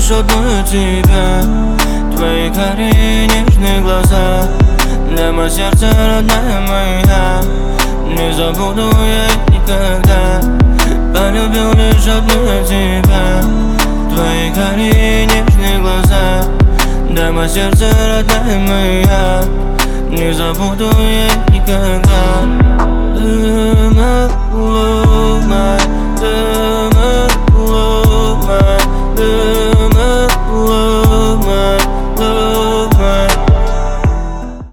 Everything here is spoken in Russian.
лишь одну тебя. Твои карие нежные глаза, дама сердца родная моя. Не забуду я никогда, полюбил лишь одну тебя. Твои карие нежные глаза, дама сердца родная моя. Не забуду я никогда.